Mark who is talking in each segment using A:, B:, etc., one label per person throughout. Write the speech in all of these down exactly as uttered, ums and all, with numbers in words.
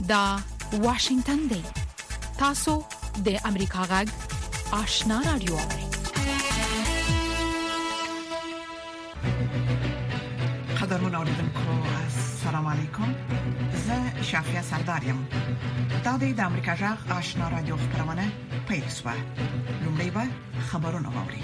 A: دا واشنگتن دی. تاسو د امریکا غږ آشنا رادیو اورئ.
B: قدرمن اوریدونکو السلام علیکم. زه شافیا سردارم. دا د امریکا غږ آشنا رادیو خبرونه پیښه. لومړی به خبرونه واوري.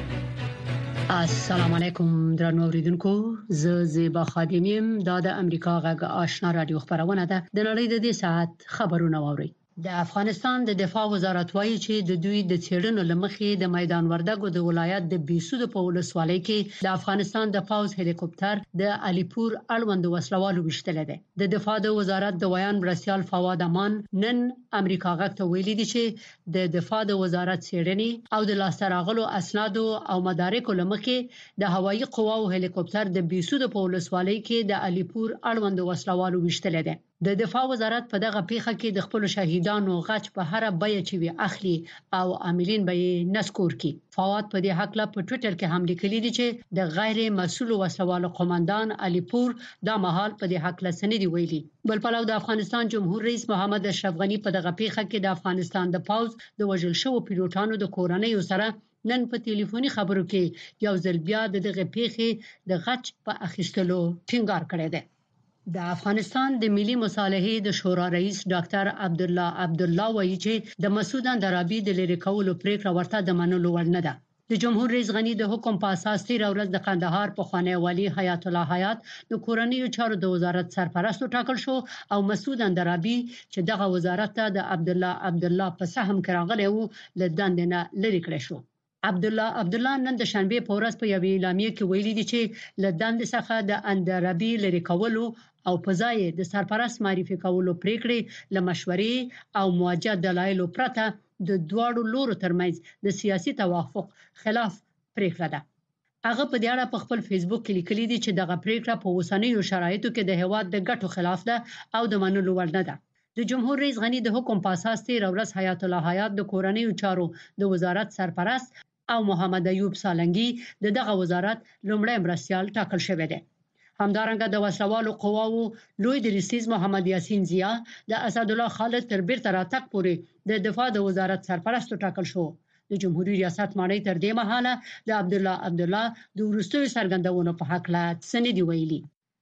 C: السلام علیکم درنو اوریدونکو، زه زیبا خادمیم. دا د امریکا غږ آشنا رادیو خبرونه ده. د نړۍ د دې ساعت خبرونه واوري. د افغانستان د دفاع وزارت وایي چې د دوی د چېړنو لمخې د میدان وردګو د ولایت د بیسود په ولسوالۍ کې د افغانستان د پاوز هلیکوپټر د علیپور اړوند وسلوالو وشتل دي. د دفاع د وزارت د ویان برسیال فواد امان نن امریکا غږ ته ویلي دي چې د دفاع د وزارت چېړنې او د لاستراغلو اسناد او مدارکو لمخې د هوایي قواو هلیکوپټر د بیسود په ولسوالۍ کې د علیپور اړوند وسلوالو وشتل دي. د دفاع وزارت په دغه پیښه کې د خپل شهیدانو غچ په هر بیه چې وی اخلي او عاملین به نسکور کی. فواد په دې حق لا په ټوئیټر کې هم لیکلي دي چې د غیر مسؤل وسلوالو قومندان علیپور د مهال په دې حق لا سندې ویلي. بل پلو د افغانستان جمهور رئیس محمد اشرف غنی په دغه پیښه کې د افغانستان د پاوز د وژل شوو پیلوټانو د کورنۍ سره نن په ټلیفوني خبرو کې یو ځل بیا دغه پیښې د غچ په اخیستلو ټینګار کړی دی. د افغانستان د ملي مصالحې د شورا رئیس ډاکټر عبد الله عبد الله وایي چې د مسعود اندرابي د لری کولو پریکړه ورته د منلو وړ نه ده. د جمهور رئیس غنی د حکم په اساس تیر ورځ د قندهار په خوانی والی حیات الله حیات د کورنیو چارو د وزارت سرپرست ټاکل شو او مسعود اندرابي چې دغه وزارت ته د عبد الله عبد الله په سهم کې راغلی وو له دندې نه لری کړی شو. عبد الله عبد الله نن د شنبه په ورځ په یوې اعلامیه کې ویلي دي چې له دندې څخه د اندرابي لری کولو او په ځای د سرپرست معرفي کولو پریکړې له مشورې او موجه دلایل پرته د دواړو لورو ترمنځ د سیاسي توافق خلاف پریکړه ده. هغه په دې اړه په خپل فیسبوک کې لیکلي دي چې دغه پریکړه په اوسنیو شرایطو کې د هواد د ګټو خلاف ده او د منلو وړ نه ده. د جمهور رئیس غنی د حکم په اساس تیر ورځ حیات الله حیات د کورنیو چارو د وزارت سرپرست او محمد ایوب سالنګي د دغه وزارت لومړی مرستیال ټاکل شوی دی. همدارنګه د وسلوالو قواو لوی درسیز محمد یاسین زیا د اسد الله خالد تر بیرته راتګ پورې د دفاع د وزارت سرپرست ټاکل شو. د جمهوریت ریاست مانای تر دې مهاله د عبد الله عبد الله د ورستوي سرګندونو په حق لا سندې ویلي.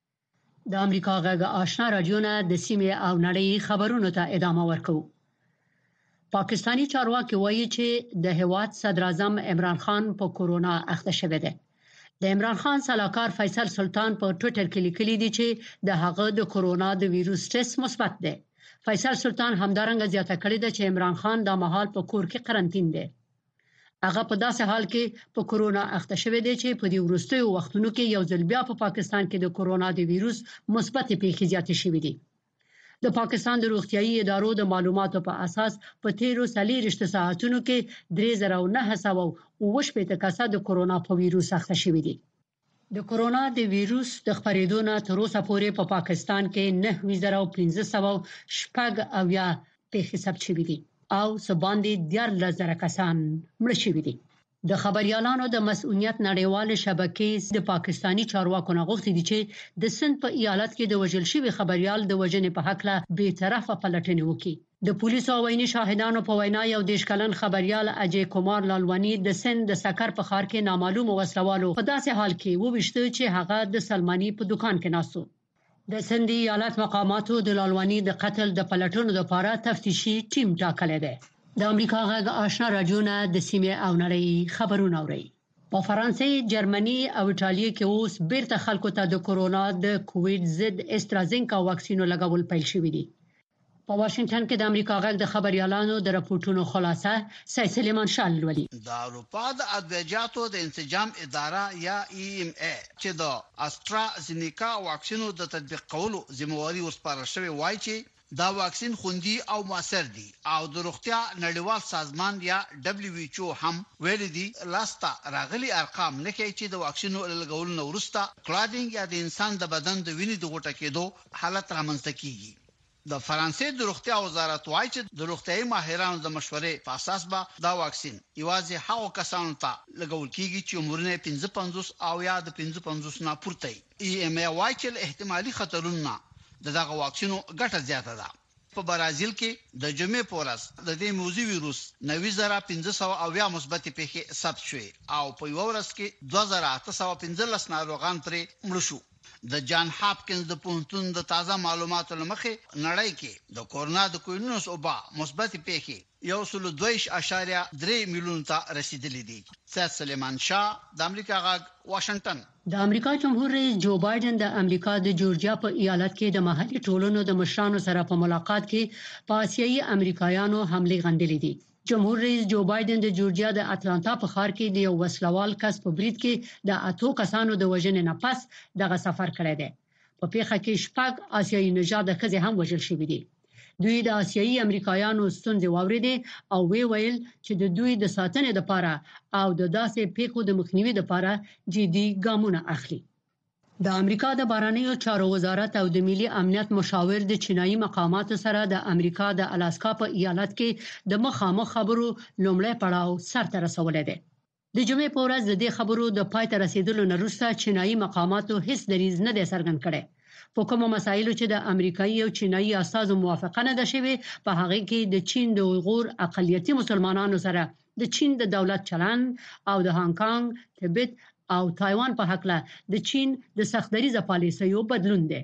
C: د امریکا غږ آشنا رادیو نه د سیمې او نړۍ خبرونو ته ادامه ورکوي. پاکستانی چارواکي وایي چې د هواد صدر اعظم عمران خان په کورونا اخته شوی دی. د عمران خان سلاکار فیصل سلطان په ټوئیټر کې لیکلي دي چې د هغه د کورونا د وایروس ټیسټ مثبت دی. فیصل سلطان همدارنګه زیاته کړې ده چې عمران خان د مهال په کور کې قرنټین دی. هغه په داسې حال کې په کورونا اخته شوی دی چې په دې وروستیو وختونو کې یو ځل بیا په پاکستان کې د کورونا د وایروس مثبت پیښې زیاتې شوې دي. د پاکستان د روغتيایي ادارو د معلوماتو په اساس په تیرو څلوېښت ساعتونو کې درې زره او نهه سوه اووه شپېته کسان د کورونا په وایروس اخته شوي دي. د کورونا د وایروس د خپرېدو نه تر اوسه پورې په پاکستان کې نهه زره او پنځه سوه شپږ اویا پیښې ثبت شوي دي او سباندې دیارلس زره کسان مړه شوي دي. د خبريالانو د مسؤلیت نړیوال شبکې د پاکستانی چارواکو نه غوښتي دي چې د سند په ایالت کې د وژل شوی خبريال د وژنې په حق لا به طرفه پلټنې وکړي. د پولیسو او عیني شاهدانو په وینا یو دیش کلن خبريال اجي کومار لالوانی د سند د سکر په ښار کې نامعلوم وسلوالو په داسې حال کې وویشته چې هغه د سلمانی په دکان کې ناسو. د سند ایالت مقاماتو د لالوانی د قتل د پلټنو لپاره تفتیشي ټیم ټاکلی دی. د امریکا غږ آشنا رادیو نه د سیمې او نړۍ خبرونه اوري. په فرانسې، جرمني او ایتالیا کې اوس بیرته خلکو ته د کورونا د کووډ ضد استرازینکا واکسینو لګول پیل شوی دی. په واشنگټن کې د امریکا غږ د خبريالانو د راپورټونو خلاصه سید سلیمان شال ولي.
D: د اروپا د ادویجاتو د انسجام اداره یا ای ایم ای چې د استرازینیکا واکسینو د تطبیق کولو ذمہواری ورسپارل شوی وایي چې دا واکسین خوندي او موثر دي او د روغتیا نړیوال سازمان یا دبليو ایچ او هم ویل دي لاستا راغلي ارقام نه کوي چې د واکسینو لګول نو ورسته کلاډینګ یا د انسان د بدن د وینې د غوټه کېدو حالت رامنځته کیږي. د فرانسې د روغتیا وزارت وايي چې د روغتیايي ماهرانو د مشورې په اساس به دا واکسین یوازې هغو کسانو ته لګول کیږي چې عمرونه پنځه پنځوس او یا د پنځه پنځوس نه پورته وي. ای ایم ای وايي چې احتمالي خطرونه دغه واکسینو ګټه زیاته ده. په برازیل کې د جمعې په ورځ د دې موزي ویروس نوي زره پنځه سوه اویا مثبت پیښې ثبت شوې او په یو ورځ کې دوه زره اته سوه پنځلس ناروغان پرې مړ شو. د جان هاپکینز د پوهنتون د تازه معلوماتو لمخې نړۍ کې د کورونا د کوینوس وبا مثبت پیښې یو سل دوه اشاریه درې میلیون ته رسیدلې دي. سید سلیمان شاه د امریکا غږ واشنگټن.
C: د امریکا جمهور رئیس جو بایدن د امریکا د جورجیا په ایالت کې د محلي ټولنو د مشرانو سره په ملاقات کې په آسیایي امریکایانو حمله غندلې دي. جمهور رئیس جو بایدن د جورجیا د اتلانتا په ښار کې د یو وسلوال کس په برید کې د اتو کسانو د وژنې نه پس دغه سفر کړی دی. په پیښه کې شپږ آسیایي نژاده ښځې هم وژل شوې دي. دوی د آسیایي امریکایانو ستونزې واوریدې او وی ویل چې د دوی د ساتنې لپاره او د داسې پیښو د مخنیوي لپاره جدي ګامونه اخلي. د امریکا د بهرنیو چارو وزارت او د ملي امنیت مشاور د چینایي مقاماتو سره د امریکا د الاسکا په ایالت کې د مخامخ خبرو لومړی پړاو سرته رسولې ده. د جمعې په ورځ د دې خبرو د پای ته رسیدلو نه وروسته چینایي مقاماتو هیڅ دریځ نه دی څرګند کړی. په کومو مسایلو چې د امریکایي او چینایي اساسو موافقه نه ده شوې په هغه کې د چین د اویغور اقلیتي مسلمانانو سره د چین د دولت چلن او د هانګ کانګ، تبت او تایوان په حق له د چین د سختدریزه پالیسیو بدلون دی.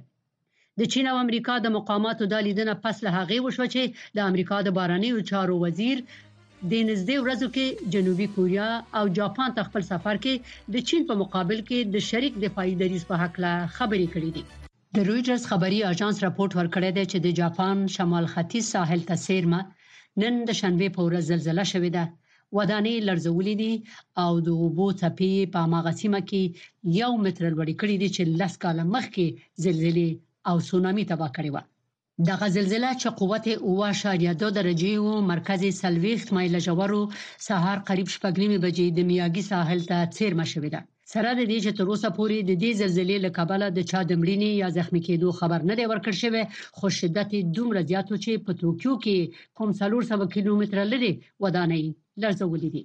C: د چین او امریکا د مقاماتو د لیدنه پس له هغه وشو چې د امریکا د بهرنیو چارو وزیر د نږدې ورځو کې جنوبي کوریا او جاپان ته خپل سفر کې د چین په مقابل کې د شریک دفاعي دریځ په حق له خبرې کړې دي. د رویټرز خبري اژانس راپورټ ورکړی دی چې د جاپان شمال ختیځ ساحل ته سیرمه نن د شنبه په ورځ زلزلہ شوې ده. ودانې لړزولې دي او د اوبو څپې په هغه سیمه کې یو متر لوړې کړې دي چې لس کاله مخکې زلزلې او سونامي تباه کړې و. دغه زلزلہ چې قوت اوه اعشاریه دوه درجې او مرکز سلويخت مایل ژورو سهار قریب شپږ نیمې بجې د میاګي ساحل ته څیرمه شوې ده. سره د دې چې تر اوسه پورې د دې زلزلې له کبله د چا د مړینې یا زخمی کېدو خبر نه دی ورکړل شوی، خو شدت دومره زیات و چې په توکیو کې کوم څلور سوه کیلومتره لري ودانۍ لړزولې دي.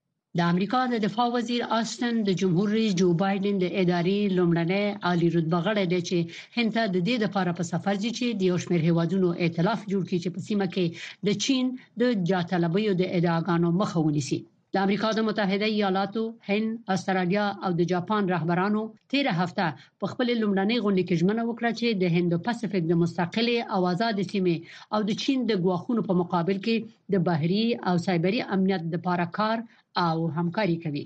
C: د امریکا د دفاع وزیر آستن د جمهور رئیس جو بایدن د ادارې لومړنی عالی رتبه غړی دی چې هند ته د دې لپاره په سفر دي چې د یو شمېر هیوادونو ائتلاف جوړ کړي چې په سیمه کې د چین د جاطلبیو د ادعاګانو مخه ونیسي. د امریکا د متحده ایالاتو، هند، استرالیا او د جاپان رهبرانو تیر هفته په خپل لومړنۍ غونډه کې ژمنه وکړه چې د هند پاسفیک د مستقلې او آزاد سیمې او د چین د ګواښونو په مقابل کې د بحري او سایبري امنیت لپاره کار او همکاري کوي.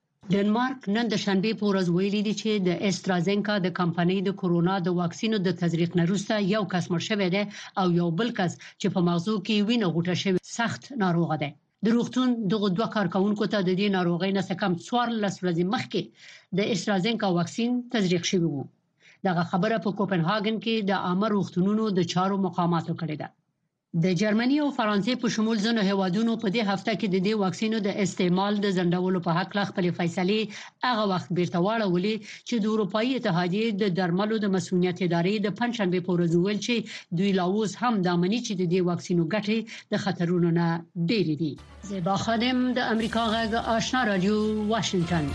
C: ډنمارک نن د شنبه په ورځ ویلي دی چې د استرازینکا د کمپنۍ د کورونا د واکسینو د تزریق نه وروسته یو کس مړ شوی دی او یو بل کس چې په مغزو کې وینه غوټه شوی سخت ناروغ دی. د روغتون دغه دوه کارکونکو ته د دې ناروغۍ نه څه کم څوارلس ورځې مخکې د استرازینکا واکسین تزریق شوی وو. دغه خبره په کوپنهاګن کې د عامه روغتونونو د چارو مقاماتو کړې ده. د جرمني او فرانسې په شمول ځینو هیوادونو په دې هفته کې د دې واکسینو د استعمال د ځنډولو په حق لا خپل فیصله هغه وخت بیرته واړولې چې د اروپאי اتحادیې د درملو د مسؤلیت ادارې د پنځشنبه په ورځ ویل چې دوی لا اوس هم د امنیت چې د دې واکسینو ګټې د خطرونو نه ډېرې دي. زیبا خادم د امریکا غږ آشنا رادیو واشنگټن.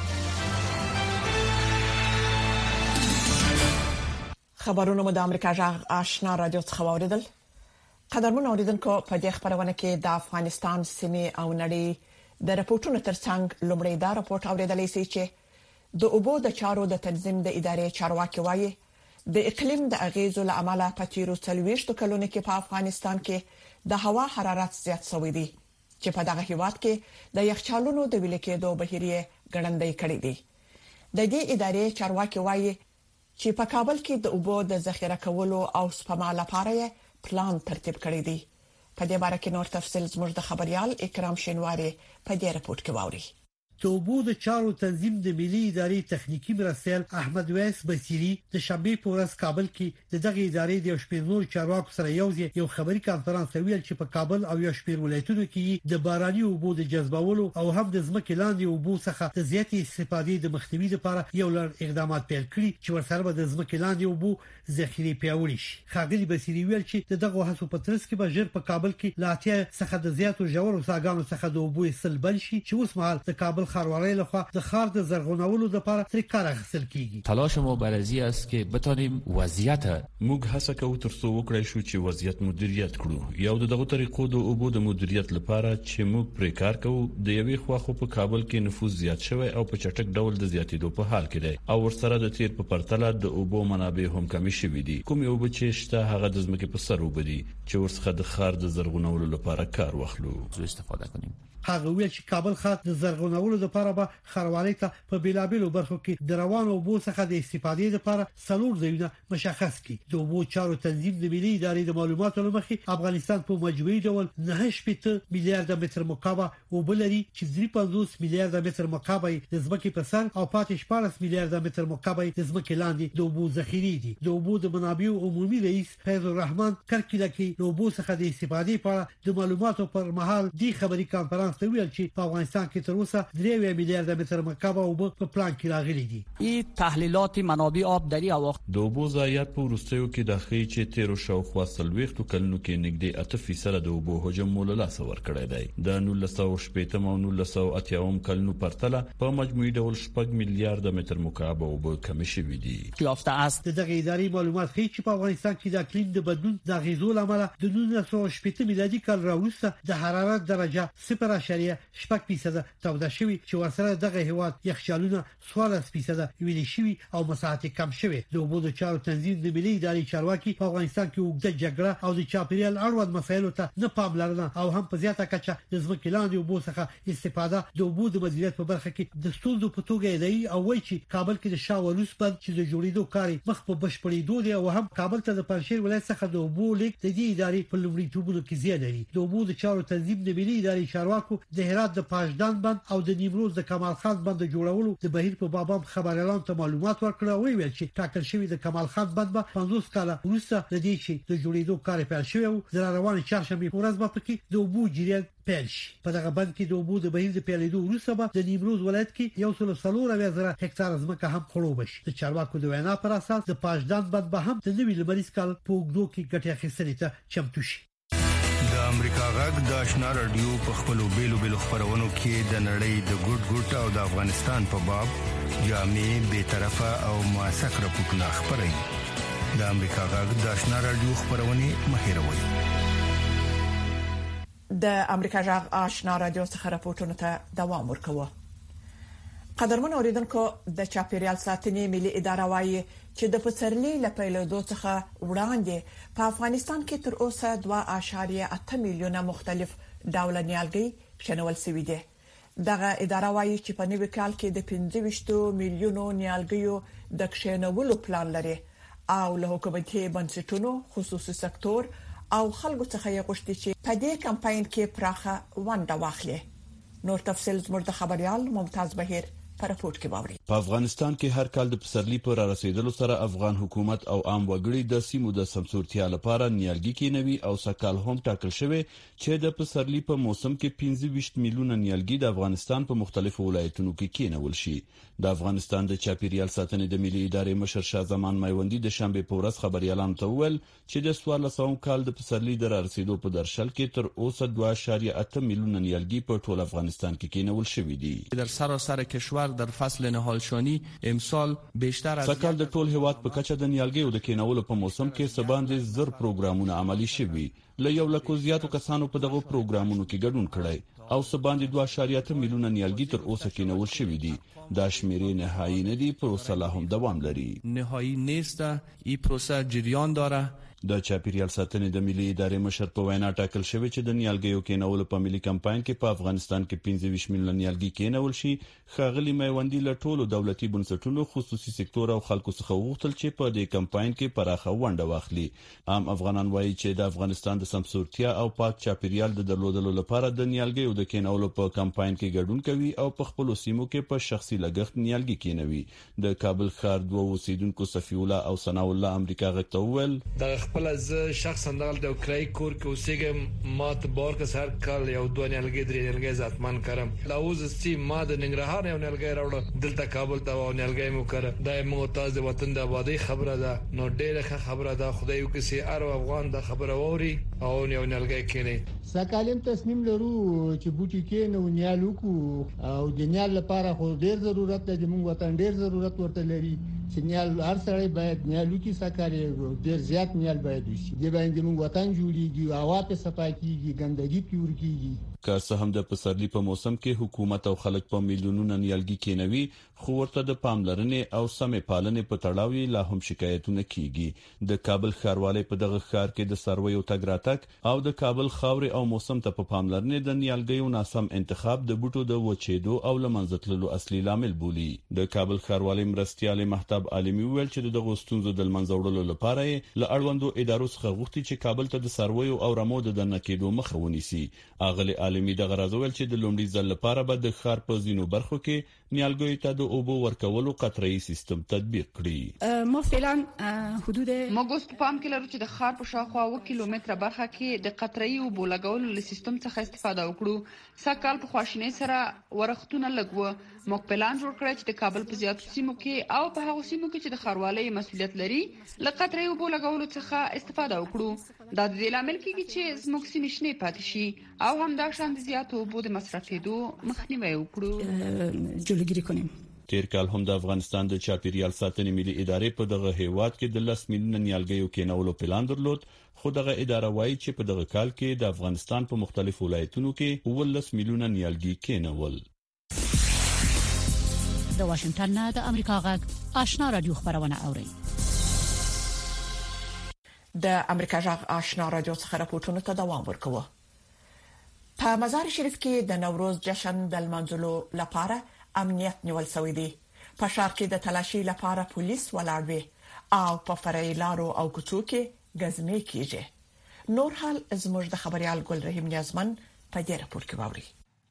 B: خبرونه مو د امریکا غږ آشنا رادیو څخه واوریدل. قدرمن اوریدونکو، په دې خبرونه کې د افغانستان سیمې او نړۍ د راپورټونو ترڅنګ لومړی دا راپورټ اوریدلای شي چې د اوبو د چارو د تنظیم د ادارې چارواکي وایي د اقلیم د اغیزو له امله په تیرو څلوېښتو کلونو کې په افغانستان کې د هوا حرارت زیات شوی دی چې په دغه هیواد کې د یخچالونو د ویل کېدو بهیرې ګړندۍ کړې دي. د دې ادارې چارواکي وایي چې په کابل کې د اوبو د ذخیره کولو او سپما لپاره پلان ترتیب کړی دی. په دې باره کې نور تفصیل زموږ د خبريال اکرام شینواری په دې راپورټ کې واوري.
E: د اوبو د چارو تنظیم د ملي ادارې تخنیکی مرستیال احمد ویس بصیری د شنبه په ورځ کابل کې د دغه ادارې د یو شمېر نور چارواکو سره یو یو خبري کانفرنس ویل چې په کابل او یو شمېر ولایتونو کې د باراني اوبو د جذبولو او هم د ځمکې لاندې اوبو څخه د زیاتې استفادې د مخنیوي لپاره یو لړ اقدامات پیل کړي چې ورسره به د ځمکې لاندې اوبو ذخیره پیاوړي شي. خاغلی بصیری ویل چې دغه هڅو په ترڅ کې به ژر په کابل کې لاتیا څخه د زیاتو ژورو ساګانو څخه د اوبو سلبل شي چې اوس مهال د کابل ښاروالۍ لخوا د ښار د زرغونولو لپاره تر کار اخیستل کیږي.
F: تلاش ما بر از این است که بتانیم وضعیت
G: موږ هڅه کوو ترڅو وکړای شو چې وضعیت مدیریت کړو. یو دغه طریقو د اوبو د مدیریت لپاره چې موږ پرې کار کوو د یوې خوا خو په کابل کې نفوذ زیات شوی او په چټک ډول د زیاتېدو په حال کې دی او ورسره د تیر په پرتله د اوبو منابع هم کمی شوي دي. کومې اوبه چې شته هغه د ځمکې په سر اوبه دي چې ورڅخه د ښار د زرغونولو لپاره کار واخلو
F: استفاده کنیم.
E: هغه ویل چې کابل ښار د زرغونولو لپاره به ښاروالۍ ته په بیلابیلو برخو کې د روانو اوبو څخه د استفادې لپاره څلور ځایونه مشخص کړي. د اوبو چارو تنظیم د ملي ادارې د معلوماتو لمخې افغانستان په مجموعي ډول نه شپږ میلیارډ متر مکعب اوبه لري چې درې پنځوس میلیارډ متر مکعب د ځمکې په سر او پاتې شپږ میلیارډ متر مکعب د ځمکې لاندې د اوبو ذخیرې دي. د اوبو د منابعو عمومي رئیس فیض الرحمن کرکیله کې د اوبو څخه د استفادې په اړه د معلوماتو پر مهال د خبري کانفرنس ته ویل چې په افغانستان کې تر اوسه درې میلیارډ متر مکعب اوبه په پلان کې راغلي دي.
H: این تحلیلات منابع آب در اواخر
G: د اوبو ضایعات په وروستیو کې د خې چې تیر شاوخوا سلويختو کلونو کې نږدې اته فیصد د اوبو حجم مولا لاس ور کړی دی. د نولس سوه شپږ او نولس سوه اتیا کلونو پرتله په مجموعي ډول شپږ میلیارډ متر مکعب اوبه کم شوي دي.
H: یافته است
E: دغه اداري معلومات ښیي چې په افغانستان کې د اقلیم د بدلون د غیزو لامل د نولس سوه شپږ میلادي کال راوروسته د حرارت درجه صفر اعشاریه شپږ فیصد توده شوی چې ورسره دغه هیواد یخچالونه څوارلس فیصد ویلې شوی او مساحت کم شوی. د اوبو د چارو تنظیم د ملي ادارې چارواکي په افغانستان کې وګړه جګړه او د چاپیریال اړوند مسایلو ته نه پاملرنه او هم په زیاته کچه د ځمکې لاندې اوبو څخه استفاده د اوبو د مدیریت په برخه کې د ستونزو په توګه دی او وایي چې کابل کې د شاولوس بند چې د جوړېدو کار مخ په بشپړېدو دی او هم کابل ته د پنځشیر ولایت څخه د اوبو لیک د دې ادارې په لومړیتوبونو کې زیات لري. د اوبو د چارو تنظیم د ملي ادارې چارواکو د هرات د پاجدان بند او د نیمروز د کمال خان بند جوړولو د بهیر په باب خبر اعلان ته معلومات ورکړه او ویل چې ټاکل شوی د کمال خان بند به پنځوس کاله وروسته د دې چې د جوړېدو کار پیل شوی او د روان چهارشنبه ورځ به پکې د اوبو جریان پیل شي. په دغه بند کې د اوبو د بهیر د پیلېدو وروسته به د نیمروز ولایت کې یو سل څلور اویا زره هکتار ځمکه هم خړوب شي. د چارواکو د وینا پر اساس د پاجدان بند به هم د نوي لمریز کال په اوږدو کې ګټه اخیستنې ته چمتو شي.
I: د امریکا غږ د آشنا رادیو په خپلو بیلو بیلو خبرونو کې د نړۍ د ګډ ګډ او د افغانستان په باب جامع به طرفه او موثق راپورټونه خبري. د امریکا غږ د آشنا رادیو خبرونه مهیروي.
B: د امریکا غږ آشنا رادیو څخه راپورټونه ته دوام ورکوه. قدرمن اوریدونکو د چاپیریال ساتنې ملي اداره وايي چې د پسرلي لپاره څخه وړاندې په افغانستان کې تر اوسه دوه اعشاریه اته میلیونه مختلف ډول نیالګي شنول شوي دي. دغه اداره وايي چې په نوي کال کې د پنځه ویشت میلیونو نیالګیو د کښینولو پلان لري او له حکومتي بنسټونو خصوصي سکتور او خلکو څخه یې غوښتي چې په دې کمپاین کې پراخه ونډه واخلي. نور تفصیل زموږ د خبريال ممتاز بهیر په راپورټ کې باوري.
G: په افغانستان کې هر کال د پسرلي پر رسیدلو سره افغان حکومت او عام وګړي د سیمو د سمسورتیا لپاره نیالګي کینوي او سکهال هم ټاکل شوی چې د پسرلي په موسم کې پنځه ویشت میلیونه نیالګي د افغانستان په مختلفو ولایتونو کې کینول شي. د افغانستان د چاپیریال ساتنې د ملي ادارې مشر شاه زمان میوندي د شنبه په ورځ خبريالانو ته وویل چې د څوارلسم کال د پسرلي د رسیدو په درشل کې تر اوسه دوه اعشاریه اته میلیونه نیالګي په ټول افغانستان کې کینول شوی دي.
F: در سراسر کشور در فصل نهالشانی امسال بیشتر از
G: سکهال د ټول هیواد په کچه د نیالګیو د کینولو په موسم کې سباندې زر پروګرامونه عملی شوي. له یو لکو زیاتو کسانو په دغه پروګرامونو کې ګډون کړی او سباندې دوه اعشاریه اته میلیونه نیالګي تر اوسه کینول شوي دي. دا شمیرې نهایی نه دي، پروسه لا هم دوام لري.
F: نهایی نیست، این پروسه جریان داره.
G: د چاپیریال ساتنې د ملي ادارې مشر په وینا ټاکل شوی چې د نیالګیو کینولو په ملي کمپاین کې په افغانستان کې پنځه ویشت میلیونه نیالګي کینول شي. ښاغلي میوندي له ټولو دولتي بنسټونو خصوصي سکتور او خلکو څخه وغوښتل چې په دې کمپاین کې پراخه ونډه واخلي. عام افغانان وایي چې د افغانستان د سمسورتیا او پاک چاپیریال د درلودلو لپاره د نیالګیو د کینولو په کمپاین کې ګډون کوي او په خپل سیمو کې په شخصي لګښت نیالګي کینوي. د کابل ښار دوه اوسیدونکو صفی الله او ثنا الله امریکا غږ ته وویل
J: د خپل از شخصا د کرای کور کې اوسېږم، ما ته بار کې سر کال یو دوه نیالګي درې نیالګي ځاتمن کړم. لاوز سي ما د ننګرهار یو نیالګي راوړ دلته کابل ته و نیالګي مو کړ. دا مو تاسو د وطن د آبادی خبره ده، نو ډېره خبره ده. خدای یو کسي ار افغان د خبره ووري او یو نیالګي کینی.
K: سکالم تصمیم لرو چې بوټي کې نو نیالو کو او د نیال لپاره خو ډېر ضرورت دی، موږ وطن ډېر ضرورت ورته لري چې نیال هر سړی باید نیالو کې سکاري ډېر زیات نیال باید وشي. دی باندې موږ وطن جوړیږي، هوا په صفا کیږي، ګندګي پیور کیږي.
G: که څه هم د پسرلي په موسم کې حکومت او خلک په میلیونونو نیالګي کینوي، خو ورته د پاملرنې او سمې پالنې په تړاو لا هم شکایتونه کیږي. د کابل ښاروالۍ په دغه ښار کې د سرویو تګ راتګ او د کابل خاورې او موسم ته په پاملرنې د نیالګیو ناسم انتخاب د بوټو د وچېدو او لمنځه تللو اصلي لامل بولي. د کابل ښاروالۍ مرستیال مهتاب عالمي ویل چې دغه ستونزو د لمنځه وړلو لپاره یې له اړوندو ادارو څخه غوښتي چې کابل ته د سرویو او رمو د دننه کېدو مخه ونیسي. اغلی عالمي دغه راځول چې د لومړي ځل لپاره به د ښار په ځینو برخو کې نیالګیو ته د اوبو ورکولو قطره‌ای سیستم تطبیق کړي.
L: ما فعلا حدود
M: ما ګوست پام کې لرو چې د ښار په شاوخوا اوه کیلومتره برخه کې د قطره‌ای اوبو لګولو له سیستم څخه استفاده وکړو. سکهال په خواشینۍ سره ورختونه لګوه. موږ پلان جوړ کړی چې د کابل په زیاتو سیمو کې او په هغو سیمو کې چې د ښاروالۍ مسؤلیت لري له قطره‌ای اوبو لګولو څخه استفاده وکړو. دا د دې لامل کېږي چې زموږ سیمې شنې پاتې شي او هم دا شان د زیاتو اوبو د مصرفېدو مخنیوی وکړو.
L: جلوګیری کنیم.
G: تیر کال هم د افغانستان د چاپیریال ساتنې ملي ادارې په دغه هیواد کې د لس میلیونه نیالګیو کېنولو پلان درلود، خو دغه اداره وایي چې په دغه کال کې د افغانستان په مختلفو ولایتونو کې اوولس میلیونه نیالګي کېنول.
C: د واشنگټن نه د امریکا غږ آشنا رادیو خبرونه اوري.
B: د امریکا غږ آشنا رادیو څخه راپورټونه ته دوام ورکوي. په مزار شریف کې د نوروز جشن د لمانځلو لپاره امنیت نیول شوی دی. په ښار کې د تلاشي لپاره پولیس ولاړ وي او په فرعي لارو او کوڅو کې غزمې کیږي. نور حال زموږ د خبريال ګل رحیم نیازمن په دې راپور کې ووري.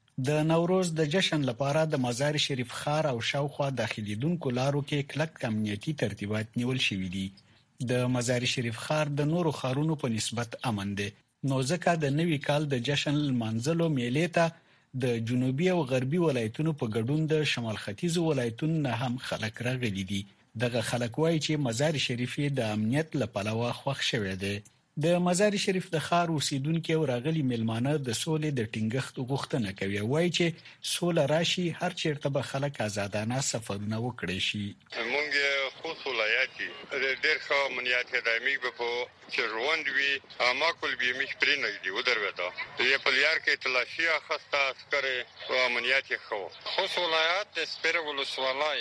N: د نوروز د جشن لپاره د مزار شریف ښار او شاوخوا داخليدونکو لارو کې کلک امنیتي ترتیبات نیول شوي دي. د مزار شریف ښار د نورو ښارونو په نسبت امن دی، نو ځکه د نوي کال د جشن لمانځلو میلې ته د جنوبي او غربي ولایتونو په ګډون د شمال ختیځ ولایتونو نه هم خلک راغلي دي. دغه خلک وایي چې مزار شریف د امنیت لپاره خوښ شوی دی. د مزار شریف د ښار اوسیدونکو او راغلي ملمانه د سولې د ټینګښت غوښتنه کوي، وایي چې سوله راشي هر چیرته به خلک آزادانه سفرونه وکړي شي.
O: مونږ خو ولایتي ډېر ښه امنیت دایمي په چروند وی اما کول به مخ پرې نه دی ودروته. یې په لیار کې تلاشي اخسته عسكر او امنیت خو خو ولایت د سپیر ولسوالای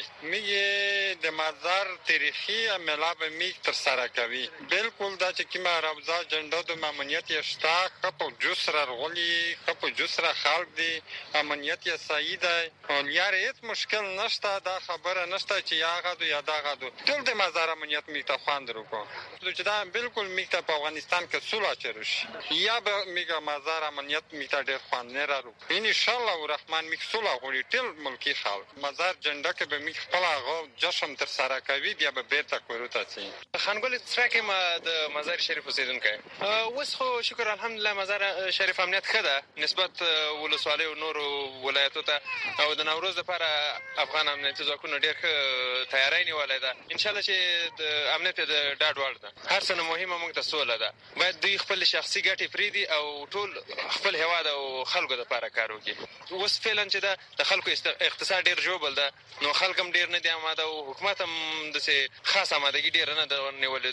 O: میږي د مزار تاریخي عمله به می تر سره کوي. بالکل دا چې کیما روزا جنډو د امنیت شتا خپل جسر غولي خپل جسر خلق دی امنیت یې صحیح دی او لیار هیڅ مشکل نشته. دا خبره نشته چې یاغه دو یا داغه دو ټول د مزار امنیت می ته خواندرو کو چې دا بالکل میته په افغانستان کې سولا چرش یا به میګه مزار امنیت میته ډېر خوان نه راو ان شاء الله الرحمن میک سولا غوړي ټول ملکی خلک مزار جنډه کې به میک خپل هغه جشن تر سره کوي بیا به بیرته کوروته سي.
P: خانګل ترکه ما د مزار شریف اوسیدونکو اوس خو شکر الحمدلله مزار شریف امنیت خده نسبت ولسوالۍ او نور ولایتو ته او د نوروز لپاره افغان امنیتي ځواکونو ډېر تیاری نیولای ده. ان شاء الله چې د امنیت د ډاډ وړ ده. هر څه مهمه موږ ته سوله ده. باید دوی خپل شخصي ګټې پریدي او ټول خپل هواد او خلکو لپاره کار وکړي. اوس فعلا چې د خلکو اقتصاد ډیر جوړبل ده نو خلک هم ډیر نه دي آماده او حکومت هم د څه خاص آمادګي ډیر نه ده نیولې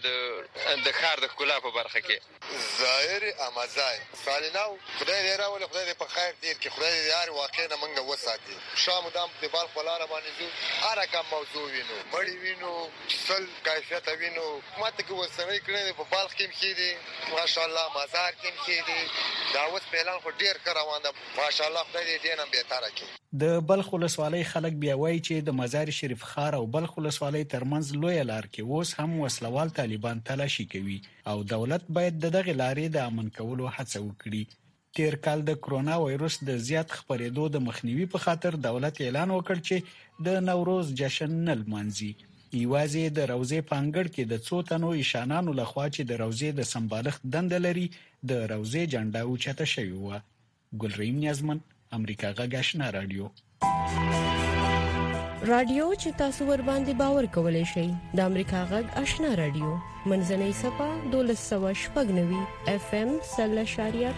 P: د د خار د ښکلا په برخه کې.
O: ظاهر امازای سالیناو خدای دې راولي خدای دې په خیر دې کې خدای دې یار واقع نه منګه وساتي. شام دام د بال خلاره باندې زو هر کوم موضوع وینو مړی وینو سل کیفیت وینو ماته کې وسنۍ کړي په بالخ کې کېدي ماشاءالله مزار کې کېدي دا اوس پهلان خو ډیر روان ده ماشاءالله خدای دې دې نه به تاره کړي.
N: د بلخ ولسوالۍ خلک بیا وایي چې د مزار شریف ښار او بلخ ولسوالۍ ترمنځ لوی لار کې اوس هم وسلوال طالبان تلاشي کوي او دولت باید دغه لارې د امن کولو هڅه وکړي. تیر کال د کرونا وایروس د زیات خپرېدو د مخنیوي په خاطر دولت اعلان وکړ چې د نوروز جشن نه لمانځي ایوازې د روزې پانګړ کې د څو تنو ایشانانو لخوا چې د روزې د سمبالښت دند لري د روزې جنډه اوچته شوی و. ګلریم نیازمن، امریکا غږ آشنا رادیو.
Q: رادیو چې تاسو ور باندې باور کولای شئ د امریکا غږ آشنا رادیو منځنۍ صفه دولس سوه شپږ نوي اف ام سل شاریه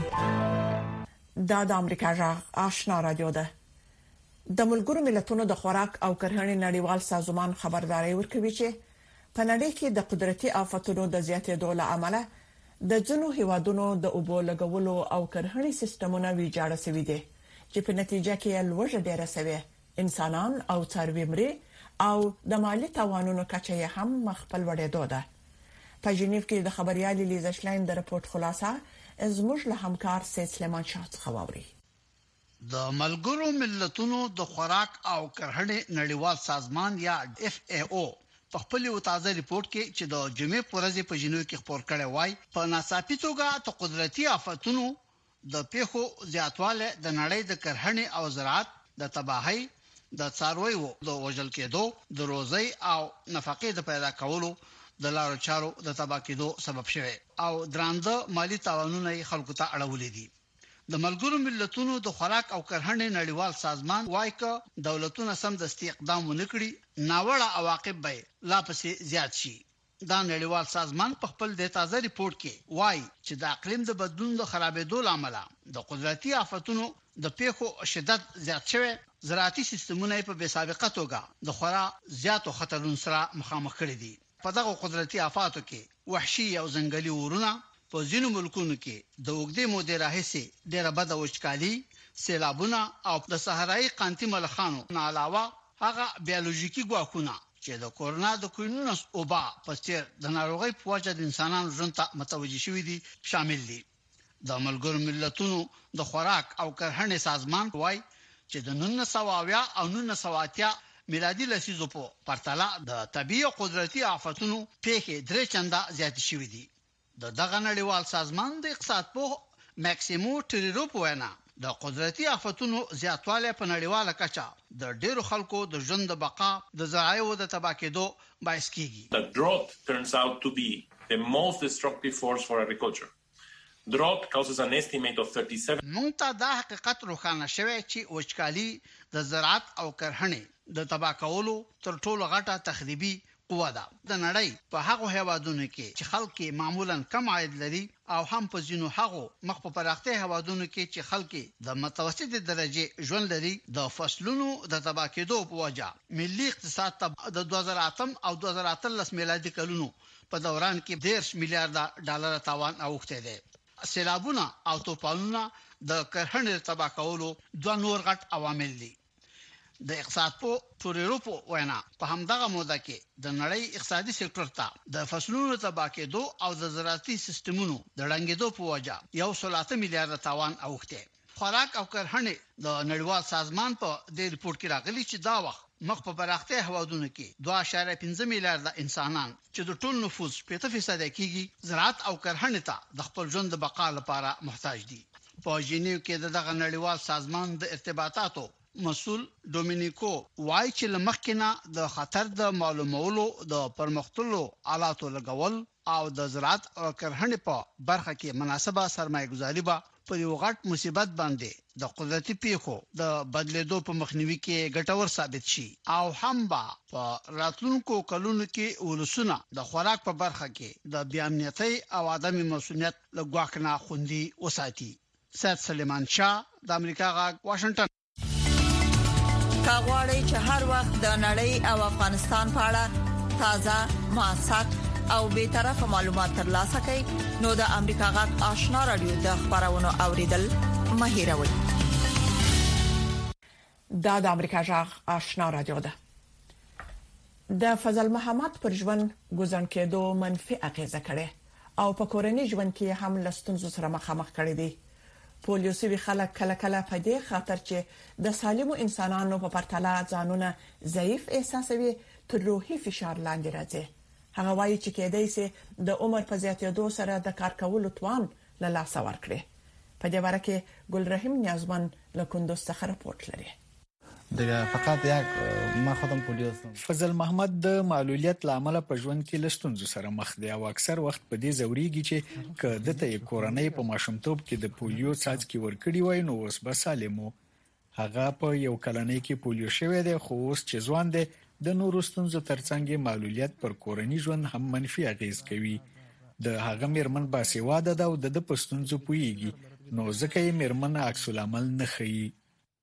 Q: پنځه.
B: دا د امریکا غږ آشنا رادیو ده. د ملګرو ملتونو د خوراک او کرهڼې نړیوال سازمان خبرداري ورکوي چې په نړۍ کې د قدرتي آفتونو د زیاتېدو له امله د ځینو هیوادونو د اوبو لګولو او کرهڼې سیستمونه ویجاړ شوي دي چې په نتیجه کې لوږه ډېره شوې، انسانان او څاروي مړي او د مالی تاوانونو کچه هم مخفل وړېدو ده. په جنیف کې د خبريالي لیزا شلاین د رپورت خلاصه زموږ له همکار سید سلیمان شاه څخه واوري.
D: د ملګرو ملتونو د خوراک او کرهڼې نړیوال سازمان یا اف ای او په خپل یو تازه ریپورت کې چې د جمعې پر ورځ په جنوب کې خبر کړی وای په ناڅاپي توګه د قدرتي آفتونو د پیښو زیاتواله د نړۍ د کرهڼې او زراعت د تباہي د څارویو د وژل کېدو د روزي او نفقې د پیدا کولو د لارو چارو د تباہ کېدو سبب شوی او درانده مالی تاوانونه خلکو ته اړولې دي. د ملګرو ملتونو د خوراک او کرهڼې نړیوال سازمان وايي چې دولتونه سم دستي اقدام ونکړي ناوړه عواقب به لا پسې زیات شي. دا نړیوال سازمان په خپل د تازه ریپورت کې وايي چې د اقلیم د بدلون د خرابېدو لامل د قدرتي آفتونو د پیښو شدت زیات شوی، زراعتي سیستمونه په بې سابقه توګه د خورا زیاتو خطرونو سره مخامخ کړي دي. په دغه قدرتي آفاتو کې وحشي او ځنګلي ورونه په ځینو ملکونو کې د وګړي مودې راهیسې ډېر بد وچکالي، سیلابونه او د صحرایي قانتي ملخانو نه علاوه هغه بیولوژیکي ګواښونه چې د کورونا د کوینونس اوبا په څیر د ناروغي په وجه د انسانانو ژوند ته متوجي شوي دي شامل دي. د ملګرو ملتونو د خوراک او کرهڼې سازمان وايي چې د نولس سوه اویا او نولس سوه اتیا میلادي لسیزو په پرتله د طبيعي او قدرتي آفتونو پیښې درې چنده زیات شوي دي. د دغه نړیوال سازمان د اقتصاد په ماکسیمو ټریرو په وینا د قدرتي آفتونو زیاتواله په نړیواله کچه د ډیرو خلکو د ژوند د بقا د ذرایعو د تباہ کېدو باعث کیږي.
R: The drought turns out to be the most destructive force for agriculture. Drought causes an estimate of thirty-seven.
D: مونږ ته دا حقیقت روښانه شوی چې وچکالي د زراعت او کرهڼې د تباہ کولو تر ټولو غټه تخریبي قوه ده. د نړۍ په هغه هیوادونو کې چې خلک معمولا کم عاید لري او هم په ځینو هغه مخ په پراخته هیوادونو کې چې خلک د متوسطه درجه ژوند لري د فصلونو د تباہ کېدو په وجه ملي اقتصاد ته د دوه زره اته او دوه زره اتلس میلادي کلونو په دوران کې ډیرش میلیارډ ډالر تاوان اوښته دي. سیلابونه او طوفانونه د کرهڼې تباہ کولو دوه نور غټ عوامل دي. د اقتصاد په ټوریرو په وینا په همدغه موده کې د نړۍ اقتصادي سکتور ته د فصلونو تباہ کېدو او د زراعتي سیستمونو د ړنګېدو په وجه یو سل اته میلیارډ تاوان اوښته. خوراک او کرهڼې د نړیوال سازمان په دې ریپورت کې راغلي چې دا وخت مخ په پراخته هوادونو کې دوه اعشاریه پنځه میلیارډ انسانان چې د ټول نفوس پنځه فیصد کېږي زراعت او کرهڼې ته د خپل ژوند د بقا لپاره محتاج دي. په جنیو کې دغه نړیوال سازمان د ارتباطاتو مسؤل ډومینیکو وای چې لمخکینه د خطر د معلومولو د پرمختللو آلاتو لګول او د زراعت او کرهڼې په برخه کې مناسبه سرمایه‌ګذاري به په یو غټ مصیبت باندې د قدرتي پیښو د بدلیدو په مخنیوي کې ګټور ثابت شي او هم به په راتلونکو کلونو کې ولسونه د خوراک په برخه کې د بیامنیتي او عدم مسؤلیت له ګواښ نه خوندي وساتي. سید سلیمان شاه د امریکا غږ واشنگټن.
S: کاغوري چې هر وخت د نړۍ او افغانستان په اړه تازه موثق او به طرفه معلومات ترلاسه کړئ نو د امریکا غږ آشنا رادیو د خبرونو اوریدل مهیروي.
B: دا د امریکا غږ آشنا رادیو ده. د فضل محمد پر ژوند ګزن کېدو منفي اغیزه کړي او په کورنۍ ژوند کې هم لستونزو سره مخامخ کړي دي. پولیسي خلک کله کله په دې خاطر چې د سالمو انسانانو په پرتله ځانونه ضعیف احساسوي تر روحي فشار لاندې راځي. هغه وایي چې کېدای شي د عمر په زیاتېدو سره د کار کولو توان له لاسه ورکړي. په دې اړه کې ګلرحیم نیازمن له کندوز څخه راپورټ لري.
T: دیگه فقط یک ما خودم پولیو هستم.
N: فضل محمد د معلولیت لامل په ژوند کې لستونزو سره مخ دی او اکثر وخت په دې زوريږي چې کله د کورنۍ په ماشومتوب کې د پولیو څاڅکي ورکړي وای نو اوس به سالمو. هغه په یو کلنۍ کې پولیو شوی دی خو اوس چې ځوان دی د نورو ستونزو ترڅنګ معلولیت پر کورنۍ ژوند هم منفي اغیز کوي. د هغه میرمن باسواده ده او د پښتونزو پویږي نو ځکه یې میرمن عکس العمل نه خي.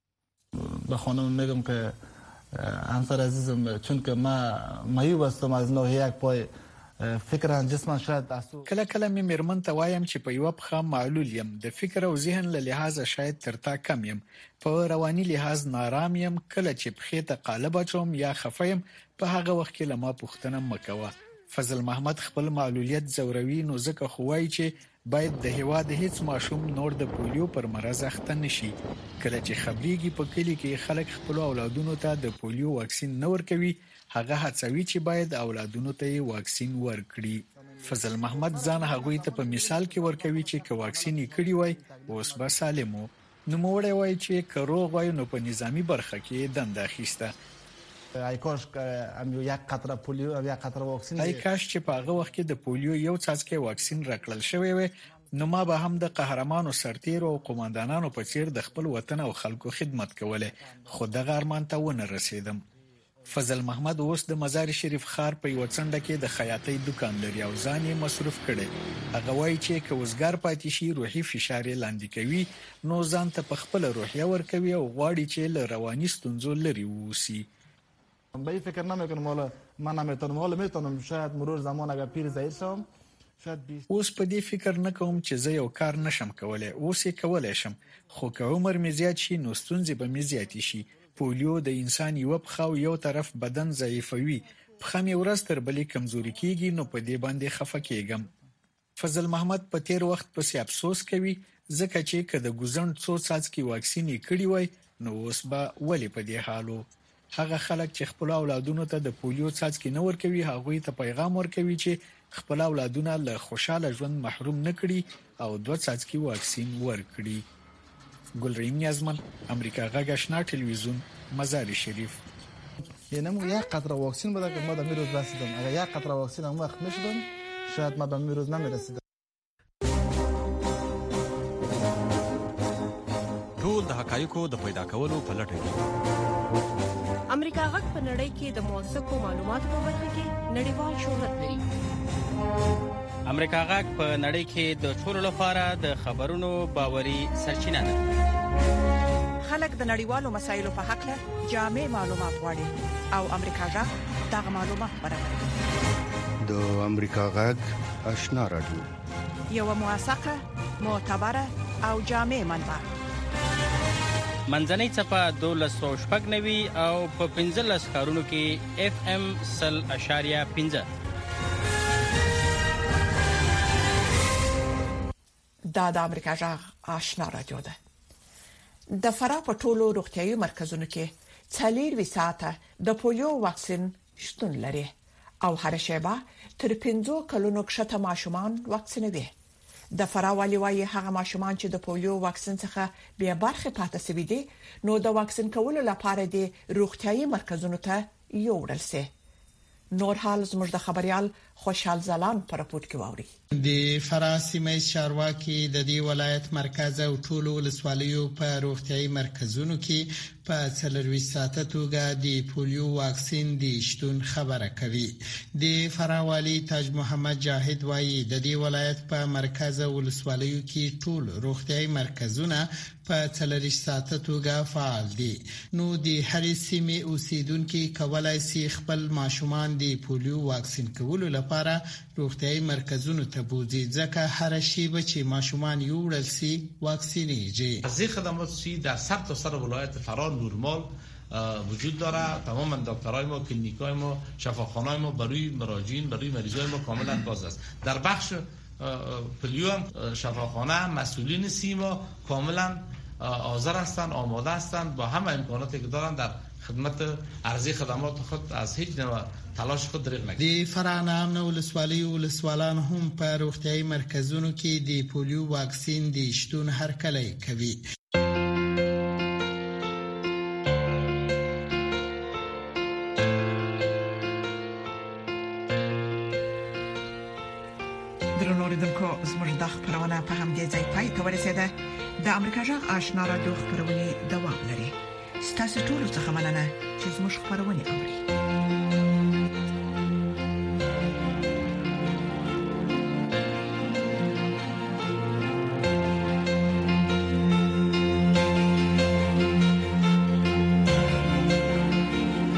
T: به خانم میگم که همسر عزیزم چون که ما مایوب هستم از ناحیه یک پای فکران جسمان شاید دستو
N: کله کله می میرمن ته وایم چې په یو بخه معلول یم د فکر او ذهن له لحاظ شاید ترتا کم یم په رواني لحاظ نارام یم کله چې په خېته قالب اچوم یا خفیم په هغه وخت کې لمه پوښتنه مکوه. فضل محمد خپل معلولیت زوروي نو ځکه خوای چې باید د هوا د هیڅ ماشوم نور د پولیو پر مرز اخته نشي. کله چې خبريږي په کلی کې خلک خپل اولادونو ته د پولیو واکسین نه ورکوي هغه هڅوي چې باید اولادونو ته واکسین ورکړي. فضل محمد ځان هغوی ته په مثال کې ورکوي چې که واکسین یې کړی وای اوس به سالمو. نو موړی وای چې که روغ وای نو په نظامی برخه کې دنده اخیسته.
T: ای کاش که هم یک قطره پولیو او یک قطره واکسین
N: ای کاش چې په هغه وخت کې د پولیو یو څاڅکی واکسین راکړل شوی وي نو ما به هم د قهرمانو سرتیرو او قوماندانانو په څیر د خپل وطن او خلکو خدمت کوله خو دغه ارمان ته ونه رسیدم. فضل محمد اوس د مزار شریف ښار په یو څنډه کې د خیاطۍ دکان لري او ځان یې مصروف کړي. هغه وایي چې که وزګار پاتې شي روحي فشار یې لاندې کوي نو ځان ته په خپل روحیه ورکوي او غواړي چې له رواني ستونزو لري ووسي.
T: به این فکر نمیکنم حالا من نمیتونم حالا میتونم شاید مرور زمان اگر پیر ضعیف شم شاید بیست
N: اوس په دې فکر نه کوم چې زه یو کار نشم کولای اوس یې کولای شم خو که عمر مې زیات شي نو ستونزې به مې زیاتې شي. پولیو د انسان یو پخه او یو طرف بدن ضعیفوي پخه مې ورځ تر بلې کمزوري کیږي نو په دې باندې خفه کیږم. فضل محمد په تیر وخت پسې افسوس کوي ځکه چې که د ګوزند څو څاڅکي واکسین یې کړی وای نو اوس به ولې په دې حالو. هغه خلک چې خپل اولادونو ته د پولیو څاڅکي نه ورکوي هغوی ته پیغام ورکوي چې خپل اولادونه له خوشاله ژوند محروم نه کړي او دوه څاڅکي واکسین ورکړي. ګلریم نیازمن امریکا غږ آشنا ټلویزیون مزار شریف.
T: یعنی مو یک قطره واکسین بده که ما در میروز رسیدم اگر یک قطره واکسین هم وقت میشدم شاید ما به میروز نمیرسیدم.
U: ټول د حقایقو د پیدا کولو په لټه کې
Q: امریکا غږ په نړۍ کې د موثقو معلوماتو په برخه کې نړیوال شهرت لري.
V: امریکا غږ په نړۍ کې د ټولو لپاره د خبرونو باوري سرچینه ده.
B: خلک د نړیوالو مسایلو په اړه جامع معلومات غواړي او امریکا غږ دغه معلومات برابروي.
I: د امریکا غږ آشنا رادیو
B: یو موثقه معتبره او جامع منبع
V: منځنۍ چپه دولس سوه شپږ نوي او په پنځلس ښارونو کې اف ام سل اشاریه پنځه.
B: دا د امریکا غږ آشنا رادیو ده. د فراه په ټولو روغتیايي مرکزونو کې څلور ساعته د پولیو واکسین شتون لري او هر شیبه تر پنځو کلونو کښته ماشومان واکسینوي. د فراه والي وايي هغه ماشومان چې د پولیو واکسین څخه بیا برخه پاتې سوي دي نو د واکسین کولو لپاره د روغتيایي مرکزونو ته یوړل شي. نور حال زموږ د خبريال خوشحال زلان پر راپورټ کې واوري.
W: د فراه سیمه چارواکي د دې ولایت مرکز او ټولو ولسوالیو په روغتيایي مرکزونو کې په څلروي ساعته توګه د پولیو واکسین د شتون خبره کوي. د فراه والی تاج محمد جاهد وایي د دې ولایت په مرکز او ولسوالیو کې ټول روغتيایي مرکزونه په څلروي ساعته توګه فعال دي. نو د هرې سیمې اوسیدونکو کولای شي خپل ماشومان د پولیو واکسین کولو لپاره روغتيایي مرکزونو ته بوزي ځکه هر شی به چې ماشومان یوړل شي واکسینیږي.
X: از این خدمات سی در سرتاسر ولایت فراه نورمال وجود داره. تمام دکترای ما، کلینیکای ما، شفاخانه‌های ما برای مراجعین، برای مریضای ما کاملا باز است. در بخش پولیو هم شفاخانه مسئولین سیما کاملا حاضر هستند، آماده هستند با همه امکاناتی که دارند در خدمت عرضه خدمات خود از هیچ نوع تلاش خود دریغ نکړي.
W: د فرانه امن ولسوالۍ ولسوالان هم په روغتيایي مرکزونو کې د پولیو واکسین د شتون هرکلی کوي.
B: اوریدونکو زموږ د خبرونه په همدې ځای پای ته ورسیده. د امریکا جغ آشنا رادیو خبرونه دوام لري. ستاسو ټول څه مننه چې زموږ خبرونه اوري.